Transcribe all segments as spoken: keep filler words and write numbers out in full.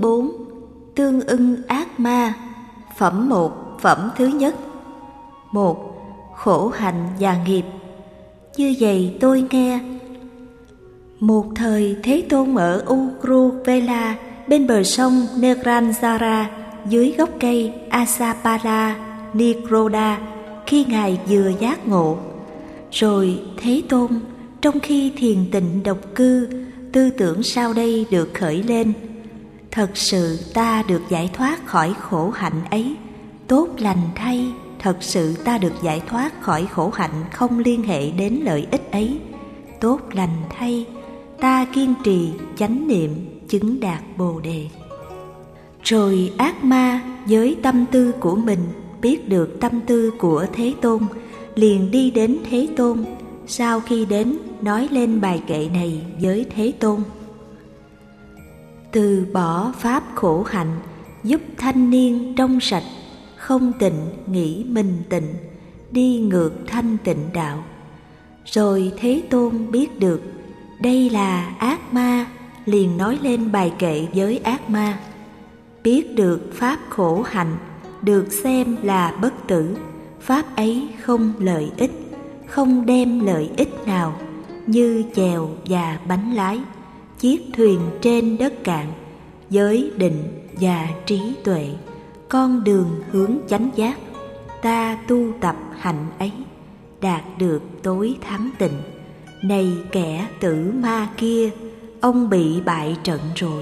bốn. Tương ưng ác ma. Phẩm một. Phẩm thứ nhất. Một. Khổ hạnh và nghiệp. Như vậy tôi nghe. Một thời Thế Tôn ở Uruvela bên bờ sông Negranjara dưới gốc cây Asapala Nikroda khi Ngài vừa giác ngộ. Rồi Thế Tôn trong khi thiền tịnh độc cư, tư tưởng sau đây được khởi lên: thật sự ta được giải thoát khỏi khổ hạnh ấy, tốt lành thay, thật sự ta được giải thoát khỏi khổ hạnh không liên hệ đến lợi ích ấy, tốt lành thay, ta kiên trì chánh niệm chứng đạt Bồ Đề. Rồi ác ma với tâm tư của mình biết được tâm tư của Thế Tôn, liền đi đến Thế Tôn. Sau khi đến, nói lên bài kệ này với Thế Tôn: từ bỏ pháp khổ hạnh, giúp thanh niên trong sạch, không tịnh nghĩ mình tịnh, đi ngược thanh tịnh đạo. Rồi Thế Tôn biết được đây là ác ma, liền nói lên bài kệ với ác ma: biết được pháp khổ hạnh, được xem là bất tử, pháp ấy không lợi ích, không đem lợi ích nào, như chèo và bánh lái, chiếc thuyền trên đất cạn, giới định và trí tuệ, con đường hướng chánh giác, ta tu tập hạnh ấy, đạt được tối thắng tịnh. Này kẻ tử ma kia, ông bị bại trận rồi.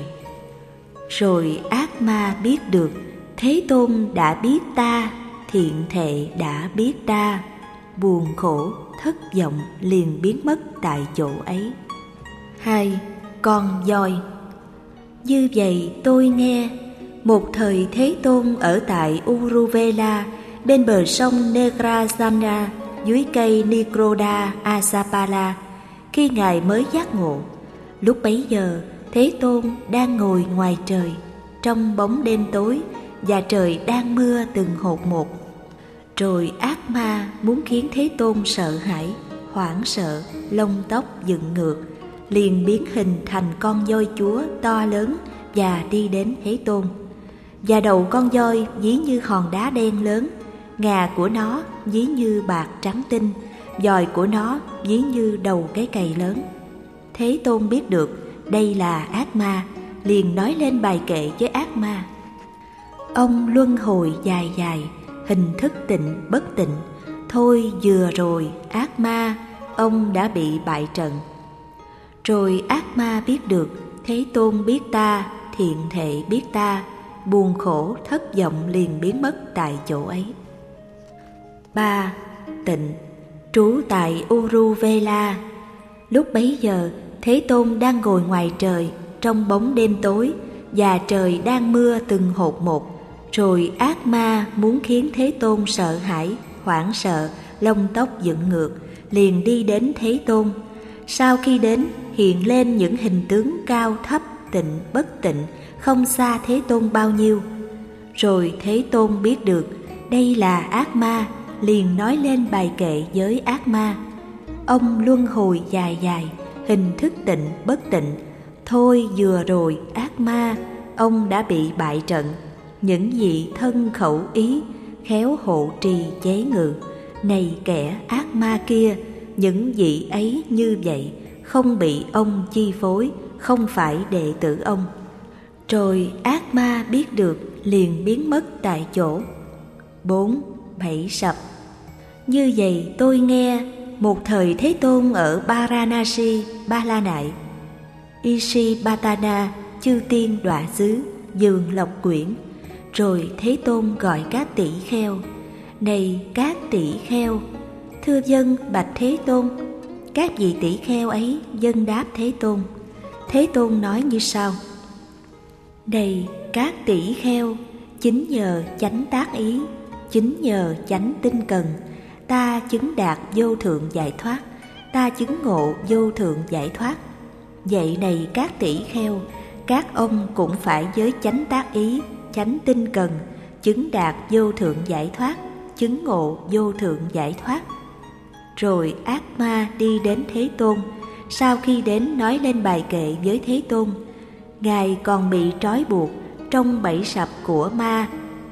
Rồi ác ma biết được Thế Tôn đã biết ta, thiện thệ đã biết ta, buồn khổ thất vọng liền biến mất tại chỗ ấy. Hai. Con voi. Như vậy tôi nghe. Một thời Thế Tôn ở tại Uruvela bên bờ sông Negrajana dưới cây Nikroda Asapala khi Ngài mới giác ngộ. Lúc bấy giờ Thế Tôn đang ngồi ngoài trời trong bóng đêm tối, và trời đang mưa từng hột một. Rồi ác ma muốn khiến Thế Tôn sợ hãi, hoảng sợ, lông tóc dựng ngược, liền biến hình thành con voi chúa to lớn và đi đến Thế Tôn. Và đầu con voi ví như hòn đá đen lớn, ngà của nó ví như bạc trắng tinh, dòi của nó ví như đầu cái cày lớn. Thế Tôn biết được đây là ác ma, liền nói lên bài kệ với ác ma: ông luân hồi dài dài, hình thức tịnh bất tịnh, thôi vừa rồi ác ma, ông đã bị bại trận. Rồi ác ma biết được Thế Tôn biết ta, thiện thệ biết ta, buồn khổ thất vọng liền biến mất tại chỗ ấy. Ba. Tịnh. Trú tại Uruvela. Lúc bấy giờ Thế Tôn đang ngồi ngoài trời trong bóng đêm tối, và trời đang mưa từng hột một. Rồi ác ma muốn khiến Thế Tôn sợ hãi, hoảng sợ, lông tóc dựng ngược, liền đi đến Thế Tôn. Sau khi đến, hiện lên những hình tướng cao thấp, tịnh bất tịnh, không xa Thế Tôn bao nhiêu. Rồi Thế Tôn biết được đây là ác ma, liền nói lên bài kệ với ác ma: ông luân hồi dài dài, hình thức tịnh bất tịnh, thôi vừa rồi ác ma, ông đã bị bại trận. Những vị thân khẩu ý khéo hộ trì chế ngự, này kẻ ác ma kia, những vị ấy như vậy, không bị ông chi phối, không phải đệ tử ông. Rồi ác ma biết được, liền biến mất tại chỗ. Bốn. Bảy sập. Như vậy tôi nghe. Một thời Thế Tôn ở Varanasi, Ba La Nại, Isipatana, chư tiên đọa xứ, vườn lộc quyển. Rồi Thế Tôn gọi các tỷ kheo: này các tỷ kheo. Thưa vâng bạch Thế Tôn. Các vị tỷ kheo ấy vâng đáp Thế Tôn. Thế Tôn nói như sau: này các tỷ kheo, chính nhờ chánh tác ý, chính nhờ chánh tinh cần, ta chứng đạt vô thượng giải thoát, ta chứng ngộ vô thượng giải thoát. Vậy này các tỷ kheo, các ông cũng phải với chánh tác ý, chánh tinh cần, chứng đạt vô thượng giải thoát, chứng ngộ vô thượng giải thoát. Rồi ác ma đi đến Thế Tôn. Sau khi đến, nói lên bài kệ với Thế Tôn. Ngài còn bị trói buộc, trong bẫy sập của ma.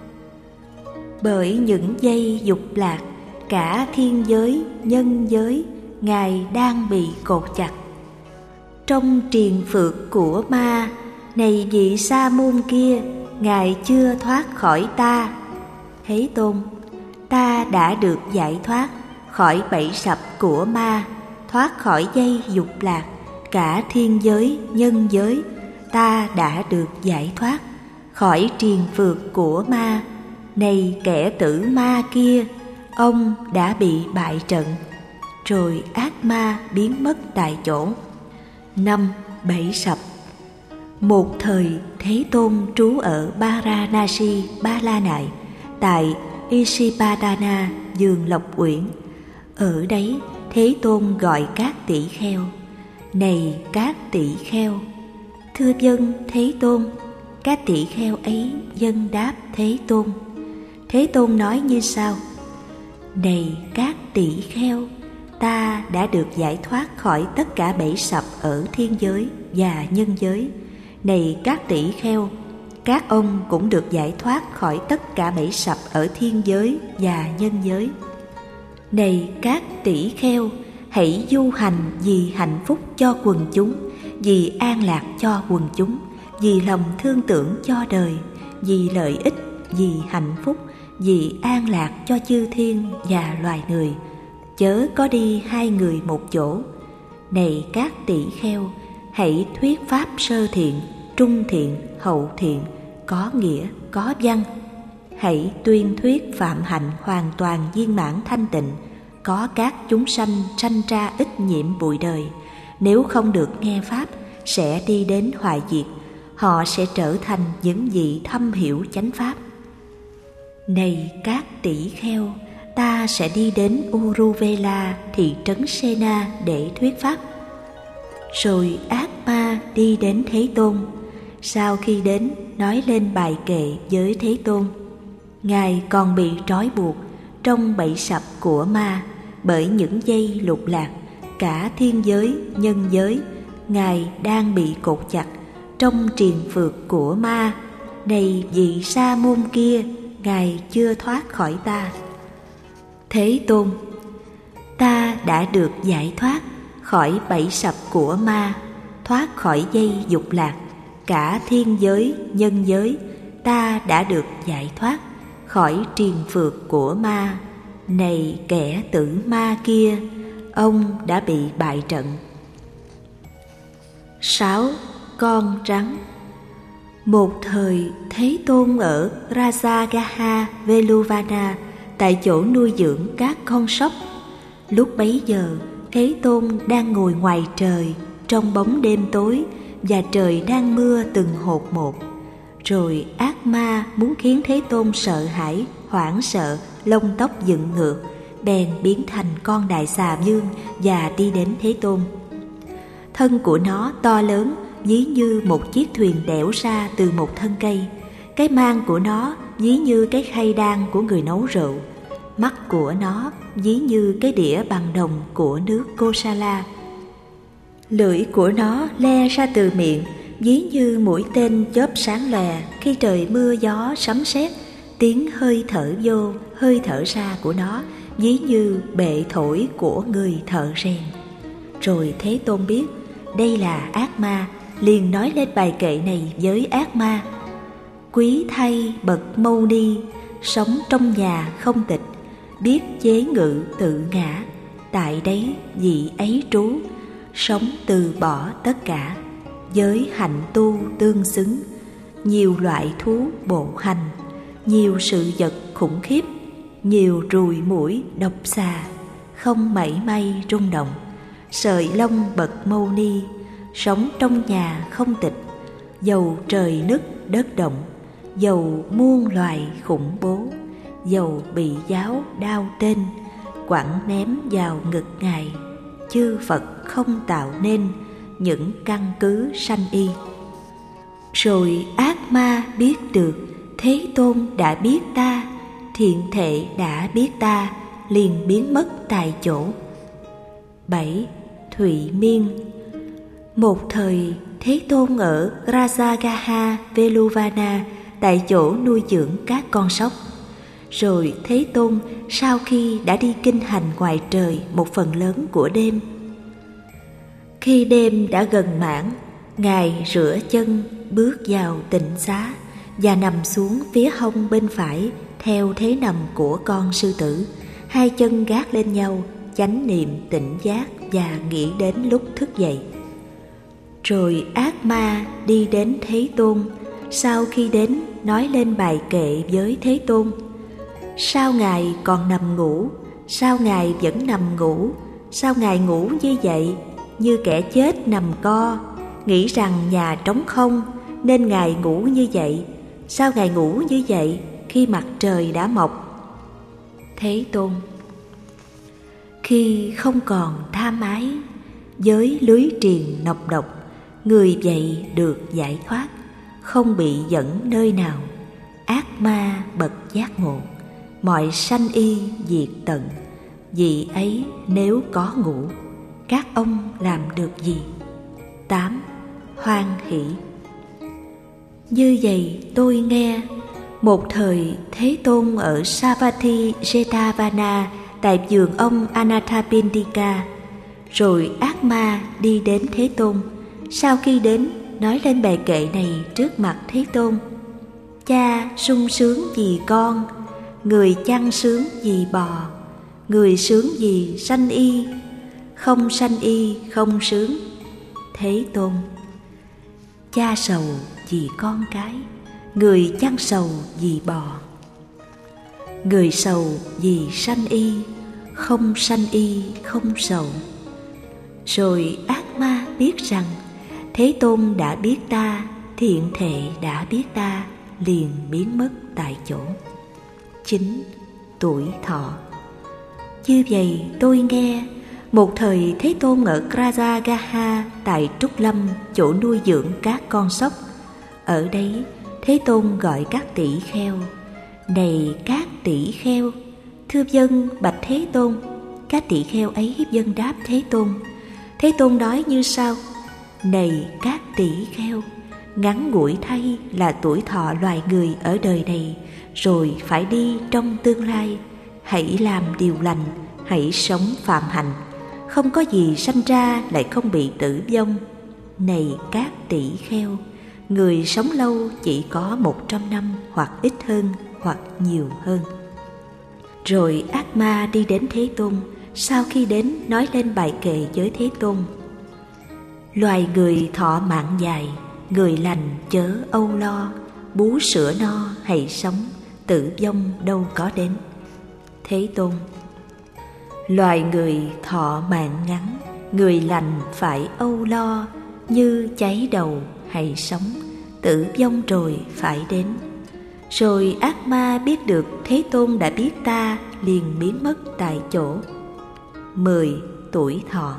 Bởi những dây dục lạc, cả thiên giới, nhân giới, Ngài đang bị cột chặt. Trong triền phược của ma, này vị sa môn kia, Ngài chưa thoát khỏi ta. Thế Tôn, ta đã được giải thoát khỏi bẫy sập của ma, thoát khỏi dây dục lạc, cả thiên giới, nhân giới, ta đã được giải thoát khỏi triền phược của ma. Này kẻ tử ma kia, ông đã bị bại trận. Rồi ác ma biến mất tại chỗ. Năm. Bẫy sập. Một thời Thế Tôn trú ở Varanasi, Ba La Nại, tại Isipadana, vườn Lộc Uyển. Ở đấy Thế Tôn gọi các tỷ kheo: Này các tỷ kheo! Thưa vâng Thế Tôn. Các tỷ kheo ấy vâng đáp Thế Tôn. Thế Tôn nói như sau: Này các tỷ kheo, ta đã được giải thoát khỏi tất cả bẫy sập ở thiên giới và nhân giới. Này các tỷ kheo, các ông cũng được giải thoát khỏi tất cả bẫy sập ở thiên giới và nhân giới. Này các tỷ kheo, hãy du hành vì hạnh phúc cho quần chúng, vì an lạc cho quần chúng, vì lòng thương tưởng cho đời, vì lợi ích, vì hạnh phúc, vì an lạc cho chư thiên và loài người. Chớ có đi hai người một chỗ. Này các tỷ kheo, hãy thuyết pháp sơ thiện, trung thiện, hậu thiện, có nghĩa, có văn. Hãy tuyên thuyết phạm hạnh hoàn toàn viên mãn thanh tịnh, có các chúng sanh sanh ra ít nhiễm bụi đời. Nếu không được nghe pháp, sẽ đi đến hoại diệt. Họ sẽ trở thành những vị thâm hiểu chánh pháp. Này các tỷ kheo, ta sẽ đi đến Uruvela, thị trấn Sena để thuyết pháp. Rồi ác ma đi đến Thế Tôn. Sau khi đến, nói lên bài kệ với Thế Tôn. Ngài còn bị trói buộc trong bẫy sập của ma, bởi những dây lục lạc, cả thiên giới, nhân giới, Ngài đang bị cột chặt trong triền phược của ma. Này vị sa môn kia, Ngài chưa thoát khỏi ta. Thế Tôn, ta đã được giải thoát khỏi bẫy sập của ma, thoát khỏi dây dục lạc, cả thiên giới, nhân giới, ta đã được giải thoát khỏi triền phược của ma. Này kẻ tử ma kia, ông đã bị bại trận. Sáu. Con rắn. Một thời Thế Tôn ở Rajagaha, Veluvana, tại chỗ nuôi dưỡng các con sóc. Lúc bấy giờ Thế Tôn đang ngồi ngoài trời trong bóng đêm tối, và trời đang mưa từng hột một. Rồi ác ma muốn khiến Thế Tôn sợ hãi, hoảng sợ, lông tóc dựng ngược, bèn biến thành con đại xà vương và đi đến Thế Tôn. Thân của nó to lớn, ví như một chiếc thuyền đẽo ra từ một thân cây. Cái mang của nó ví như cái khay đan của người nấu rượu. Mắt của nó ví như cái đĩa bằng đồng của nước Kosala. Lưỡi của nó le ra từ miệng, ví như mũi tên chớp sáng lòe khi trời mưa gió sấm sét. Tiếng hơi thở vô, hơi thở ra của nó ví như bệ thổi của người thợ rèn. Rồi Thế Tôn biết đây là ác ma, liền nói lên bài kệ này với ác ma. Quý thay bậc Mâu Ni, sống trong nhà không tịch, biết chế ngự tự ngã, tại đấy vị ấy trú, sống từ bỏ tất cả, giới hạnh tu tương xứng, nhiều loại thú bộ hành, nhiều sự vật khủng khiếp, nhiều ruồi muỗi độc xà, không mảy may rung động. Sợi lông bậc Mâu Ni, sống trong nhà không tịch, dầu trời nứt đất động, dầu muôn loài khủng bố, dầu bị giáo đao tên, quẳng ném vào ngực Ngài, chư Phật không tạo nên những căn cứ sanh y. Rồi ác ma biết được Thế Tôn đã biết ta, thiện thệ đã biết ta, liền biến mất tại chỗ. Bảy. Thụy Miên. Một thời Thế Tôn ở Rajagaha Veluvana, tại chỗ nuôi dưỡng các con sóc. Rồi Thế Tôn sau khi đã đi kinh hành ngoài trời một phần lớn của đêm, khi đêm đã gần mãn, Ngài rửa chân, bước vào tịnh xá và nằm xuống phía hông bên phải theo thế nằm của con sư tử, hai chân gác lên nhau, chánh niệm tỉnh giác và nghĩ đến lúc thức dậy. Rồi ác ma đi đến Thế Tôn, sau khi đến nói lên bài kệ với Thế Tôn: sao Ngài còn nằm ngủ? Sao Ngài vẫn nằm ngủ? Sao Ngài ngủ như vậy, như kẻ chết nằm co, nghĩ rằng nhà trống không nên Ngài ngủ như vậy? Sao Ngài ngủ như vậy khi mặt trời đã mọc? Thế Tôn: khi không còn tham ái, với lưới triền nọc độc, người vậy được giải thoát, không bị dẫn nơi nào. Ác ma bậc giác ngộ, mọi sanh y diệt tận. Vì ấy nếu có ngủ, các ông làm được gì? Tám. Hoan hỷ. Như vậy tôi nghe, một thời Thế Tôn ở Savatthi Jetavana, tại vườn ông Anathapindika. Rồi ác ma đi đến Thế Tôn, sau khi đến nói lên bài kệ này trước mặt Thế Tôn: cha sung sướng vì con, người chăn sướng vì bò, người sướng vì sanh y, không sanh y không sướng. Thế Tôn: cha sầu vì con cái, người chăn sầu vì bò, người sầu vì sanh y, không sanh y không sầu. Rồi ác ma biết rằng Thế Tôn đã biết ta, thiện thệ đã biết ta, liền biến mất tại chỗ. Chín. Tuổi thọ. Như vậy tôi nghe, một thời Thế Tôn ở Rajagaha, tại Trúc Lâm, chỗ nuôi dưỡng các con sóc. Ở đấy Thế Tôn gọi các tỷ kheo: này các tỷ kheo. Thưa vâng, bạch Thế Tôn. Các tỷ kheo ấy vâng đáp Thế Tôn. Thế Tôn nói như sau: này các tỷ kheo, ngắn ngủi thay là tuổi thọ loài người ở đời này, rồi phải đi trong tương lai. Hãy làm điều lành, hãy sống phạm hạnh, không có gì sanh ra lại không bị tử vong. Này các tỷ kheo, người sống lâu chỉ có một trăm năm, hoặc ít hơn hoặc nhiều hơn. Rồi ác ma đi đến Thế Tôn, sau khi đến nói lên bài kệ với Thế Tôn: loài người thọ mạng dài, người lành chớ âu lo, bú sữa no hãy sống, tử vong đâu có đến. Thế Tôn: loài người thọ mạng ngắn, người lành phải âu lo, như cháy đầu hãy sống, tử vong rồi phải đến. Rồi ác ma biết được Thế Tôn đã biết ta, liền biến mất tại chỗ. Mười. Tuổi thọ.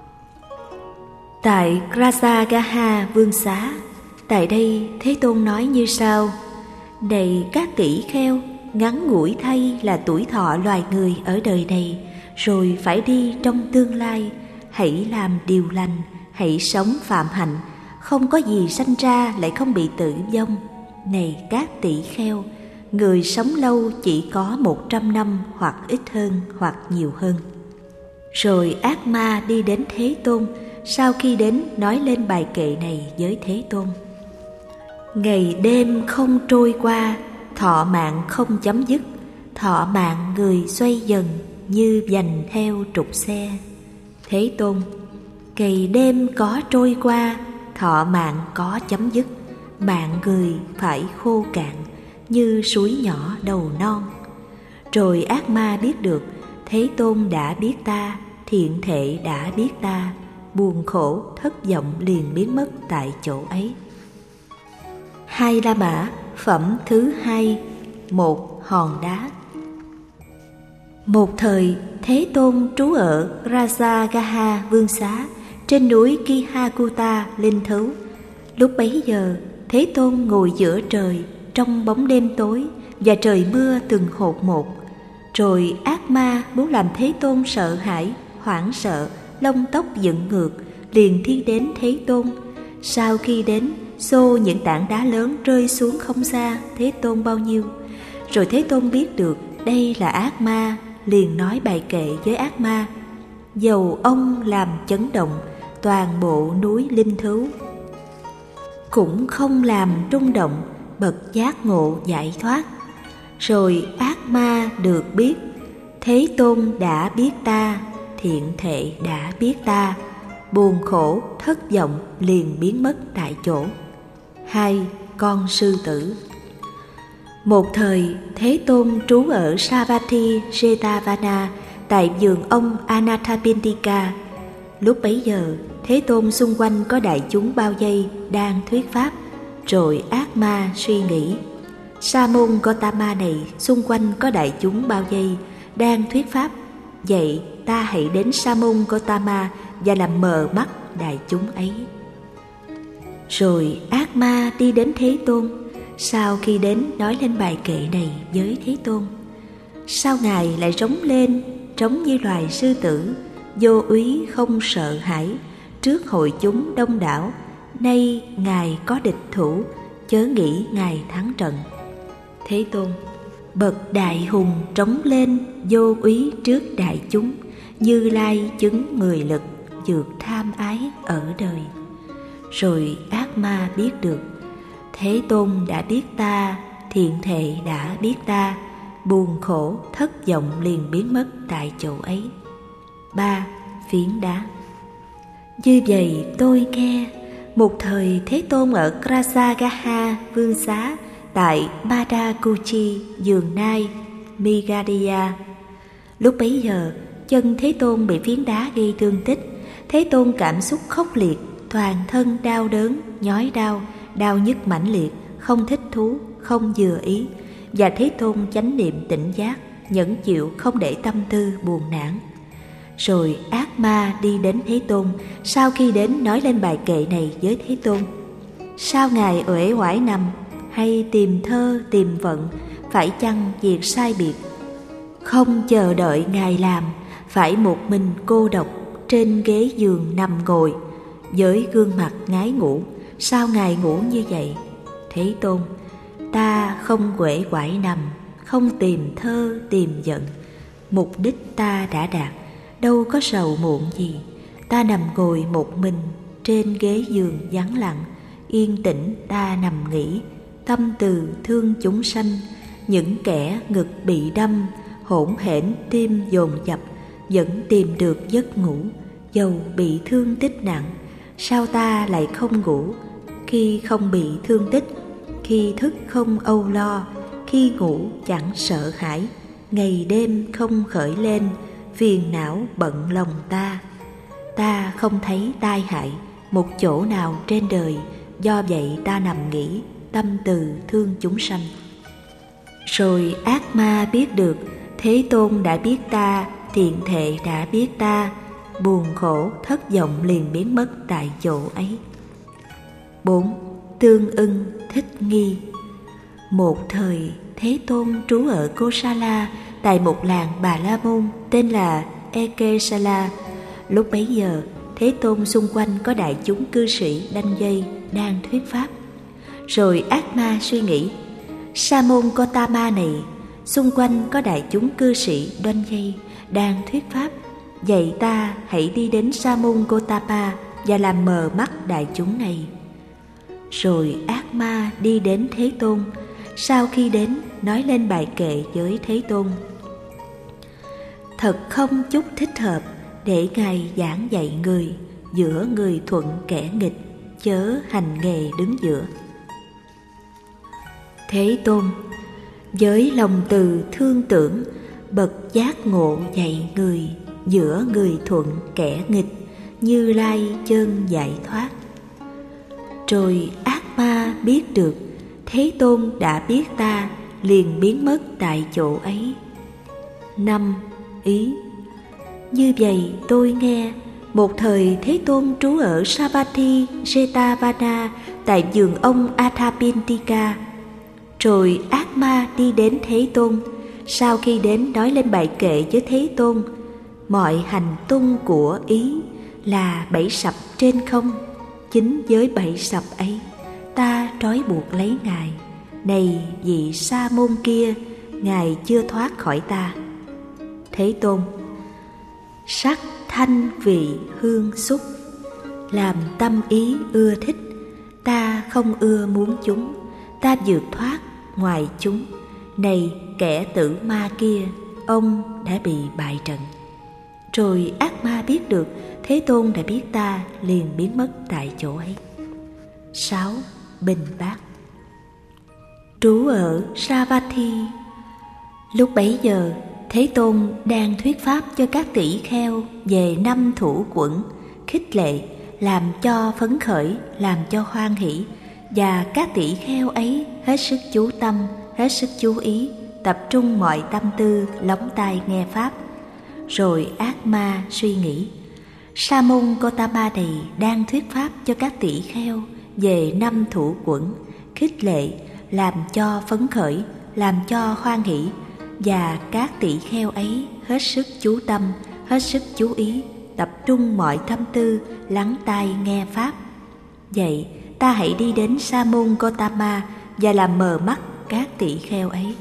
Tại Rajagaha Vương Xá, tại đây Thế Tôn nói như sau: này các tỷ kheo, ngắn ngủi thay là tuổi thọ loài người ở đời này, rồi phải đi trong tương lai. Hãy làm điều lành, hãy sống phạm hạnh, không có gì sanh ra lại không bị tử vong. Này các tỷ kheo, người sống lâu chỉ có một trăm năm, hoặc ít hơn hoặc nhiều hơn. Rồi ác ma đi đến Thế Tôn, sau khi đến nói lên bài kệ này với Thế Tôn: ngày đêm không trôi qua, thọ mạng không chấm dứt, thọ mạng người xoay dần như vành theo trục xe. Thế Tôn: ngày đêm có trôi qua, thọ mạng có chấm dứt, mạng người phải khô cạn như suối nhỏ đầu non. Rồi ác ma biết được Thế Tôn đã biết ta, thiện thệ đã biết ta, buồn khổ thất vọng liền biến mất tại chỗ ấy. Hai La Mã, phẩm thứ hai. Một hòn đá. Một thời Thế Tôn trú ở Rajagaha Vương Xá, trên núi Kihakuta linh thứu. Lúc bấy giờ Thế Tôn ngồi giữa trời, trong bóng đêm tối và trời mưa từng hột một. Rồi ác ma muốn làm Thế Tôn sợ hãi, hoảng sợ, lông tóc dựng ngược, liền thi đến Thế Tôn. Sau khi đến, xô những tảng đá lớn rơi xuống không xa Thế Tôn bao nhiêu. Rồi Thế Tôn biết được đây là ác ma, liền nói bài kệ với ác ma: dầu ông làm chấn động toàn bộ núi linh thứu, cũng không làm rung động bậc giác ngộ giải thoát. Rồi ác ma được biết Thế Tôn đã biết ta, thiện thệ đã biết ta, buồn khổ thất vọng liền biến mất tại chỗ. Hai, con sư tử. Một thời Thế Tôn trú ở Savatthi Jetavana tại vườn ông Anathapindika. Lúc bấy giờ Thế Tôn xung quanh có đại chúng bao vây đang thuyết pháp. Rồi ác ma suy nghĩ: Sa môn Gotama này xung quanh có đại chúng bao vây đang thuyết pháp, vậy ta hãy đến Sa môn Gotama và làm mờ mắt đại chúng ấy. Rồi ác ma đi đến Thế Tôn. Sau khi đến, nói lên bài kệ này với Thế Tôn: sao Ngài lại rống lên, trống như loài sư tử, vô úy không sợ hãi, trước hội chúng đông đảo? Nay Ngài có địch thủ, chớ nghĩ Ngài thắng trận. Thế Tôn: bậc đại hùng trống lên, vô úy trước đại chúng, Như Lai chứng mười lực, vượt tham ái ở đời. Rồi ác ma biết được Thế Tôn đã biết ta, thiện thệ đã biết ta, buồn khổ thất vọng liền biến mất tại chỗ ấy. Ba, phiến đá. Như vậy tôi nghe, một thời Thế Tôn ở Krasagaha vương xá tại Madakuchi, vườn Nai, Megadhiya. Lúc bấy giờ chân Thế Tôn bị phiến đá gây thương tích. Thế Tôn cảm xúc khốc liệt, toàn thân đau đớn, nhói đau, đau nhức mãnh liệt, không thích thú, không vừa ý. Và Thế Tôn chánh niệm tỉnh giác, nhẫn chịu không để tâm tư buồn nản. Rồi ác ma đi đến Thế Tôn. Sau khi đến, nói lên bài kệ này với Thế Tôn: sao Ngài uể oải nằm, hay tìm thơ tìm vận, phải chăng việc sai biệt? Không chờ đợi Ngài làm, phải một mình cô độc trên ghế giường nằm ngồi, với gương mặt ngái ngủ. Sao Ngài ngủ như vậy? Thế Tôn: ta không uể oải nằm, không tìm thơ tìm giận, mục đích ta đã đạt, đâu có sầu muộn gì. Ta nằm ngồi một mình trên ghế giường vắng lặng, yên tĩnh ta nằm nghỉ, tâm từ thương chúng sanh. Những kẻ ngực bị đâm, hỗn hển tim dồn dập, vẫn tìm được giấc ngủ, dầu bị thương tích nặng. Sao ta lại không ngủ? Khi không bị thương tích, khi thức không âu lo, khi ngủ chẳng sợ hãi, ngày đêm không khởi lên, phiền não bận lòng ta. Ta không thấy tai hại một chỗ nào trên đời, do vậy ta nằm nghỉ, tâm từ thương chúng sanh. Rồi ác ma biết được Thế Tôn đã biết ta, thiện thệ đã biết ta, buồn khổ thất vọng liền biến mất tại chỗ ấy. Bốn, tương ưng thích nghi. Một thời Thế Tôn trú ở Kosala tại một làng Bà La Môn tên là Ekesala. Lúc bấy giờ Thế Tôn xung quanh có đại chúng cư sĩ đanh dây đang thuyết pháp. Rồi ác ma suy nghĩ: Sa môn Gotama này xung quanh có đại chúng cư sĩ đoanh dây đang thuyết pháp, vậy ta hãy đi đến Sa môn Gotama và làm mờ mắt đại chúng này. Rồi ác ma đi đến Thế Tôn. Sau khi đến, nói lên bài kệ với Thế Tôn: thật không chút thích hợp để Ngài giảng dạy người, giữa người thuận kẻ nghịch, chớ hành nghề đứng giữa. Thế Tôn: với lòng từ thương tưởng, bậc giác ngộ dạy người, giữa người thuận kẻ nghịch, Như Lai chân giải thoát. Rồi ác ma biết được Thế Tôn đã biết ta, liền biến mất tại chỗ ấy. Năm, ý. Như vậy tôi nghe, một thời Thế Tôn trú ở Savatthi Jetavana tại vườn ông Athapindika. Rồi ác ma đi đến Thế Tôn. Sau khi đến, nói lên bài kệ với Thế Tôn: mọi hành tung của ý là bẫy sập trên không, chính với bẫy sập ấy ta trói buộc lấy Ngài. Này vị Sa môn kia, Ngài chưa thoát khỏi ta. Thế Tôn: sắc thanh vị hương xúc, làm tâm ý ưa thích. Ta không ưa muốn chúng, ta vượt thoát ngoài chúng. Này kẻ tử ma kia, ông đã bị bại trận. Rồi ác ma biết được Thế Tôn đã biết ta, liền biến mất tại chỗ ấy. Sáu. Bình bát. Trú ở Savatthi. Lúc bấy giờ Thế Tôn đang thuyết pháp cho các tỷ kheo về năm thủ quẩn, khích lệ, làm cho phấn khởi, làm cho hoan hỷ. Và các tỷ kheo ấy hết sức chú tâm, hết sức chú ý, tập trung mọi tâm tư, lóng tai nghe pháp. Rồi ác ma suy nghĩ: Sa môn Gotama này đang thuyết pháp cho các tỷ kheo về năm thủ quẩn, khích lệ, làm cho phấn khởi, làm cho hoan hỷ. Và các tỷ kheo ấy hết sức chú tâm, hết sức chú ý, tập trung mọi tâm tư, lắng tai nghe pháp. Vậy ta hãy đi đến Sa môn Gotama và làm mờ mắt các tỷ kheo ấy.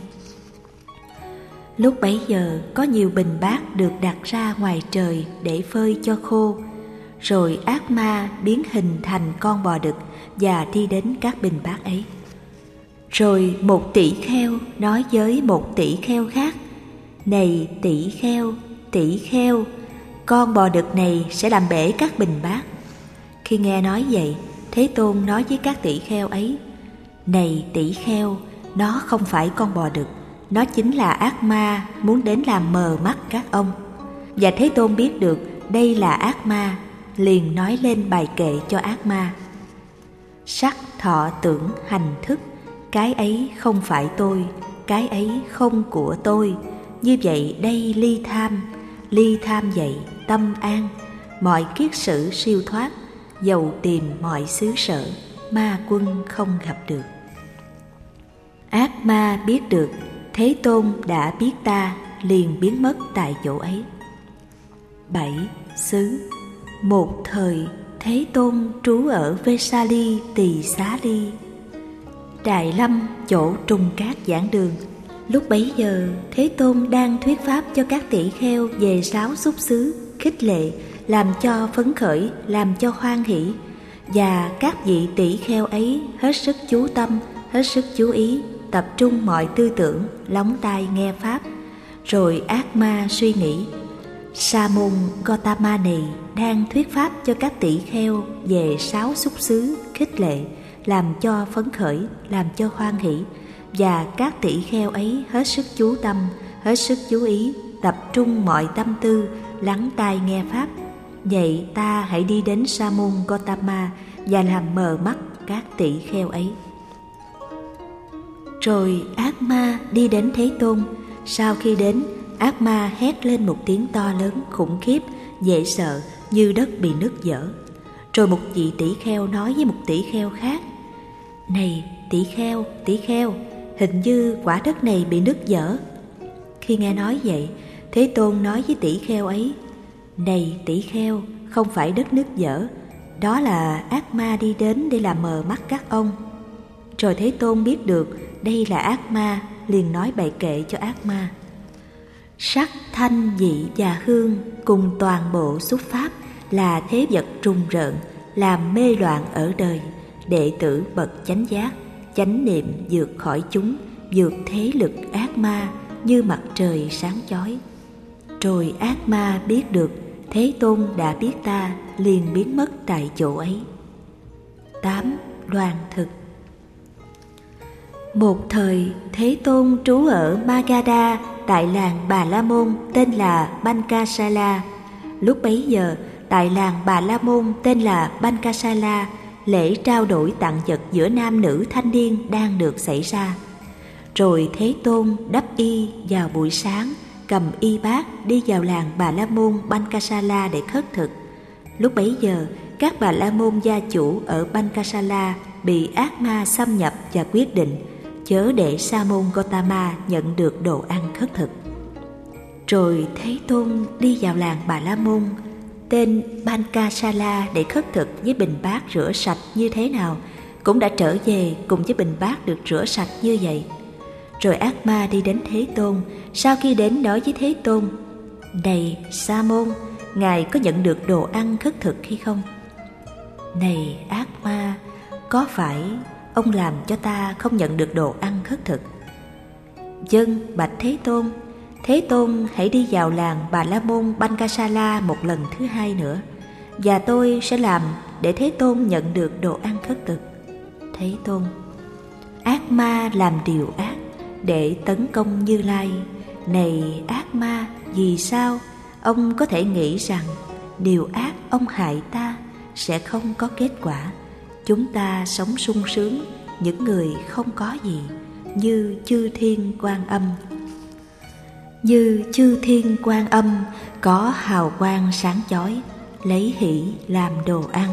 Lúc bấy giờ có nhiều bình bát được đặt ra ngoài trời để phơi cho khô. Rồi ác ma biến hình thành con bò đực và đi đến các bình bát ấy. Rồi một tỷ kheo nói với một tỷ kheo khác: Này tỷ kheo, tỷ kheo, con bò đực này sẽ làm bể các bình bát. Khi nghe nói vậy, Thế Tôn nói với các tỷ kheo ấy: Này tỷ kheo, nó không phải con bò đực, nó chính là ác ma muốn đến làm mờ mắt các ông. Và Thế Tôn biết được đây là ác ma, liền nói lên bài kệ cho ác ma: Sắc thọ tưởng hành thức, cái ấy không phải tôi, cái ấy không của tôi. Như vậy đây ly tham, ly tham vậy tâm an. Mọi kiết sử siêu thoát, dầu tìm mọi xứ sở, ma quân không gặp được. Ác ma biết được Thế Tôn đã biết ta, liền biến mất tại chỗ ấy. Bảy. Xứ. Một thời Thế Tôn trú ở Vesali Tỳ Xá Ly, Đại Lâm, chỗ Trùng Cát giảng đường. Lúc bấy giờ Thế Tôn đang thuyết pháp cho các tỷ kheo về sáu xúc xứ, khích lệ, làm cho phấn khởi, làm cho hoan hỷ. Và các vị tỷ kheo ấy hết sức chú tâm, hết sức chú ý, tập trung mọi tư tưởng, lóng tai nghe pháp. Rồi ác ma suy nghĩ: Sa môn Gotama này đang thuyết pháp cho các tỷ kheo về sáu xúc xứ, khích lệ, làm cho phấn khởi, làm cho hoan hỷ. Và các tỷ kheo ấy hết sức chú tâm, hết sức chú ý, tập trung mọi tâm tư, lắng tai nghe pháp. Vậy ta hãy đi đến Sa môn Gotama và làm mờ mắt các tỷ kheo ấy. Rồi ác ma đi đến Thế Tôn. Sau khi đến, ác ma hét lên một tiếng to lớn khủng khiếp, dễ sợ, như đất bị nứt vỡ. Rồi một vị tỷ kheo nói với một tỷ kheo khác: Này tỷ kheo, tỷ kheo, hình như quả đất này bị nứt vỡ. Khi nghe nói vậy, Thế Tôn nói với tỷ kheo ấy: Này tỷ kheo, không phải đất nứt vỡ, đó là ác ma đi đến để làm mờ mắt các ông. Rồi Thế Tôn biết được đây là ác ma, liền nói bài kệ cho ác ma: Sắc, thanh, vị và hương cùng toàn bộ xúc pháp là thế vật trùng rợn, làm mê loạn ở đời. Đệ tử bậc chánh giác, chánh niệm vượt khỏi chúng, vượt thế lực ác ma như mặt trời sáng chói. Rồi ác ma biết được Thế Tôn đã biết ta, liền biến mất tại chỗ ấy. Tám. Đoàn thực. Một thời Thế Tôn trú ở Magadha, tại làng Bà La Môn tên là Bankasala. Lúc bấy giờ tại làng Bà La Môn tên là Bankasala, lễ trao đổi tặng vật giữa nam nữ thanh niên đang được xảy ra. Rồi Thế Tôn đắp y vào buổi sáng, cầm y bát đi vào làng Bà La Môn Bankasala để khất thực. Lúc bấy giờ các Bà La Môn gia chủ ở Bankasala bị ác ma xâm nhập và quyết định chớ để Sa môn Gotama nhận được đồ ăn khất thực. Rồi Thế Tôn đi vào làng Bà La Môn. tên Pankasala để khất thực với bình bát rửa sạch như thế nào cũng đã trở về cùng với bình bát được rửa sạch như vậy. Rồi ác ma đi đến Thế Tôn. Sau khi đến nói với Thế Tôn: Này Sa môn, Ngài có nhận được đồ ăn khất thực hay không? Này ác ma, có phải ông làm cho ta không nhận được đồ ăn khất thực? Vâng, bạch Thế Tôn. Thế Tôn hãy đi vào làng Bà La Môn Pankasala một lần thứ hai nữa, và tôi sẽ làm để Thế Tôn nhận được đồ ăn khất thực. Thế Tôn: Ác ma làm điều ác để tấn công Như Lai. Này ác ma, vì sao ông có thể nghĩ rằng điều ác ông hại ta sẽ không có kết quả? Chúng ta sống sung sướng, những người không có gì, như chư thiên Quan Âm. Như chư thiên Quan Âm có hào quang sáng chói, lấy hỷ làm đồ ăn.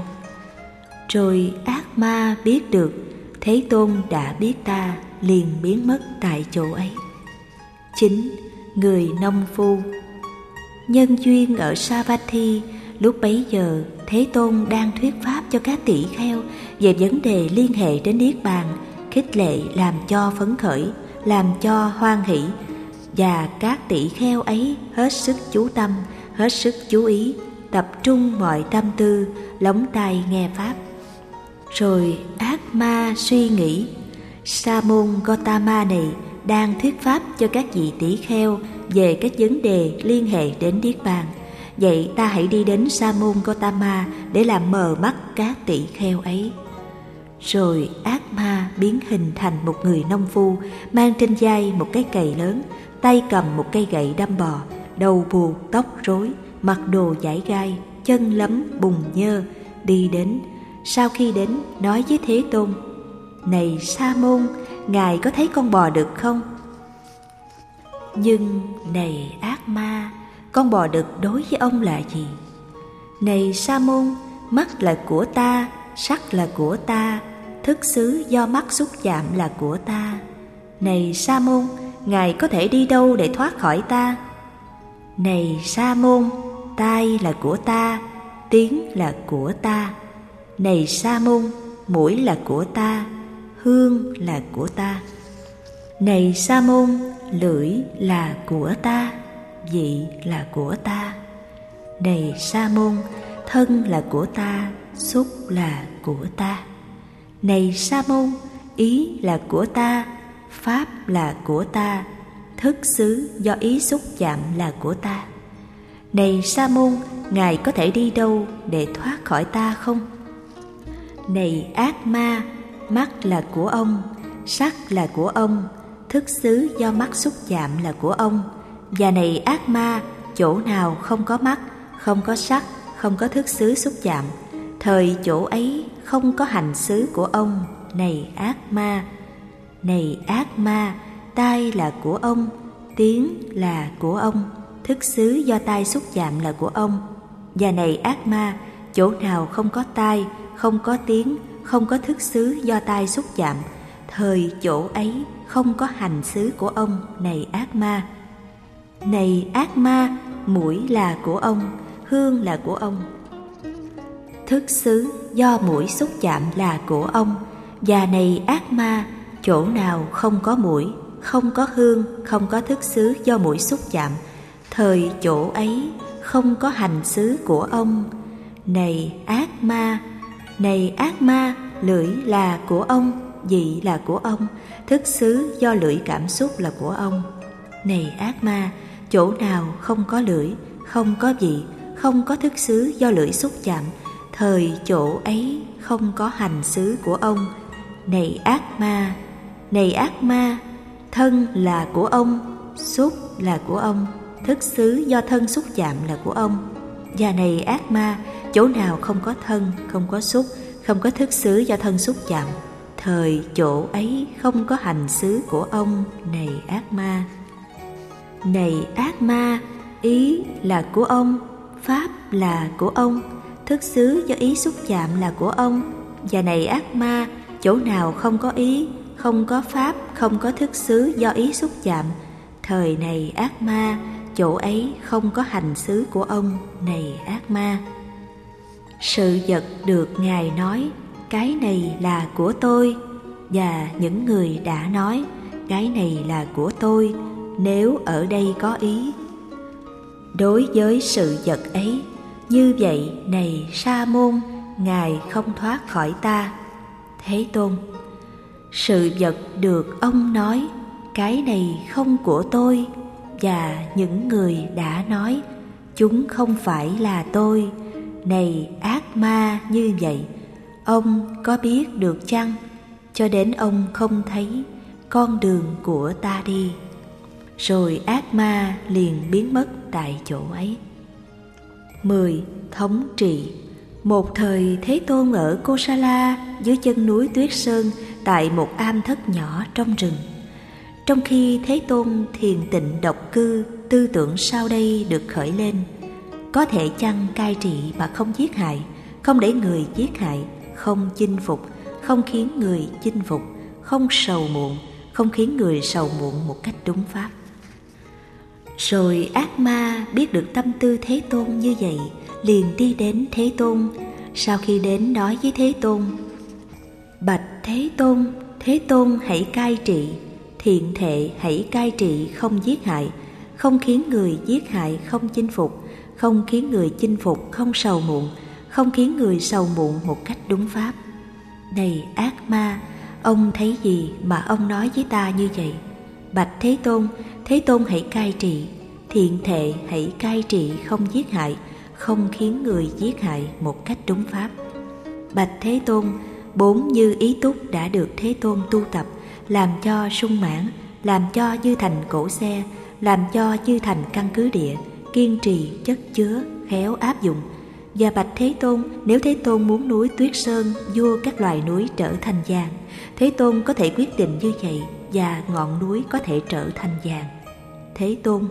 Rồi ác ma biết được Thế Tôn đã biết ta, liền biến mất tại chỗ ấy. Chính người nông phu. Nhân duyên ở Savatthi, lúc bấy giờ Thế Tôn đang thuyết pháp cho các tỷ kheo về vấn đề liên hệ đến Niết Bàn, khích lệ làm cho phấn khởi, làm cho hoan hỷ, và các tỷ kheo ấy hết sức chú tâm, hết sức chú ý, tập trung mọi tâm tư, lóng tai nghe pháp. Rồi ác ma suy nghĩ: Sa môn Gotama này đang thuyết pháp cho các vị tỷ kheo về các vấn đề liên hệ đến Niết Bàn. Vậy ta hãy đi đến Sa môn Gotama để làm mờ mắt các tỷ kheo ấy. Rồi ác ma biến hình thành một người nông phu, mang trên vai một cái cày lớn, tay cầm một cây gậy đâm bò, đầu buộc tóc rối, mặc đồ vải gai, chân lấm bùn nhơ, đi đến. Sau khi đến, nói với Thế Tôn: Này Sa môn, Ngài có thấy con bò đực không? Nhưng này ác ma, con bò đực đối với ông là gì? Này Sa môn, mắt là của ta, sắc là của ta, thức xứ do mắt xúc chạm là của ta. Này Sa môn, Ngài có thể đi đâu để thoát khỏi ta? Này Sa môn, tai là của ta, tiếng là của ta. Này Sa môn, mũi là của ta, hương là của ta. Này Sa môn, lưỡi là của ta, vị là của ta. Này Sa môn, thân là của ta, xúc là của ta. Này Sa môn, ý là của ta, pháp là của ta, thức xứ do ý xúc chạm là của ta. Này Sa môn, Ngài có thể đi đâu để thoát khỏi ta không? Này ác ma, mắt là của ông, sắc là của ông, thức xứ do mắt xúc chạm là của ông. Và này ác ma, chỗ nào không có mắt, không có sắc, không có thức xứ xúc chạm, thời chỗ ấy không có hành xứ của ông. Này ác ma. Này ác ma, tai là của ông, tiếng là của ông, thức xứ do tai xúc chạm là của ông. Và này ác ma, chỗ nào không có tai, không có tiếng, không có thức xứ do tai xúc chạm, thời chỗ ấy không có hành xứ của ông. Này ác ma. Này ác ma, mũi là của ông, hương là của ông, thức xứ do mũi xúc chạm là của ông. Và này ác ma, chỗ nào không có mũi, không có hương, không có thức xứ do mũi xúc chạm, thời chỗ ấy không có hành xứ của ông. Này ác ma. Này ác ma, lưỡi là của ông, vị là của ông, thức xứ do lưỡi cảm xúc là của ông. Này ác ma, chỗ nào không có lưỡi, không có vị, không có thức xứ do lưỡi xúc chạm, thời chỗ ấy không có hành xứ của ông. Này ác ma. Này ác ma, thân là của ông, xúc là của ông, thức xứ do thân xúc chạm là của ông. Và này ác ma, chỗ nào không có thân, không có xúc, không có thức xứ do thân xúc chạm, thời chỗ ấy không có hành xứ của ông. Này ác ma. Này ác ma, ý là của ông, pháp là của ông, thức xứ do ý xúc chạm là của ông. Và này ác ma, chỗ nào không có ý, không có pháp, không có thức xứ do ý xúc chạm, thời này ác ma, chỗ ấy không có hành xứ của ông, này ác ma. Sự vật được Ngài nói, cái này là của tôi, và những người đã nói, cái này là của tôi, nếu ở đây có ý. Đối với sự vật ấy, như vậy này Sa môn, Ngài không thoát khỏi ta. Thế Tôn, sự vật được ông nói, cái này không của tôi, và những người đã nói, chúng không phải là tôi, này ác ma như vậy, ông có biết được chăng? Cho đến ông không thấy con đường của ta đi. Rồi ác ma liền biến mất tại chỗ ấy. mười. Thống trị. Một thời Thế Tôn ở Kosala, dưới chân núi Tuyết Sơn, tại một am thất nhỏ trong rừng. Trong khi Thế Tôn thiền tịnh độc cư, tư tưởng sau đây được khởi lên: có thể chăng cai trị mà không giết hại, không để người giết hại, không chinh phục, không khiến người chinh phục, không sầu muộn, không khiến người sầu muộn một cách đúng pháp. Rồi ác ma biết được tâm tư Thế Tôn như vậy, liền đi đến Thế Tôn. Sau khi đến nói với Thế Tôn: bạch Thế Tôn, Thế Tôn hãy cai trị, thiện thệ hãy cai trị, không giết hại, không khiến người giết hại, không chinh phục, không khiến người chinh phục, không sầu muộn, không khiến người sầu muộn một cách đúng pháp. Này ác ma, ông thấy gì mà ông nói với ta như vậy? Bạch Thế Tôn, Thế Tôn hãy cai trị, thiện thệ hãy cai trị, không giết hại, không khiến người giết hại một cách đúng pháp. Bạch Thế Tôn, bốn như ý túc đã được Thế Tôn tu tập, làm cho sung mãn, làm cho như thành cổ xe, làm cho như thành căn cứ địa, kiên trì, chất chứa, khéo áp dụng. Và bạch Thế Tôn, nếu Thế Tôn muốn núi Tuyết Sơn, vua các loài núi trở thành vàng, Thế Tôn có thể quyết định như vậy, và ngọn núi có thể trở thành vàng. Thế Tôn,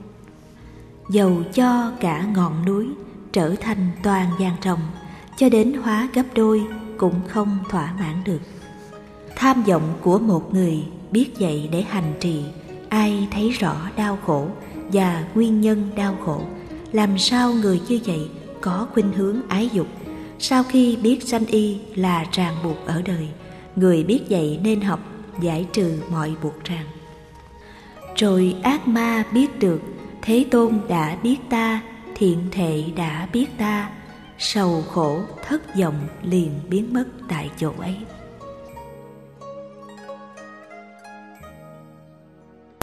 dầu cho cả ngọn núi trở thành toàn vàng ròng, cho đến hóa gấp đôi, cũng không thỏa mãn được. Tham vọng của một người biết vậy để hành trì, ai thấy rõ đau khổ và nguyên nhân đau khổ, làm sao người như vậy có khuynh hướng ái dục? Sau khi biết sanh y là ràng buộc ở đời, người biết vậy nên học giải trừ mọi buộc ràng. Rồi ác ma biết được Thế Tôn đã biết ta, thiện thệ đã biết ta, sầu khổ thất vọng liền biến mất tại chỗ ấy.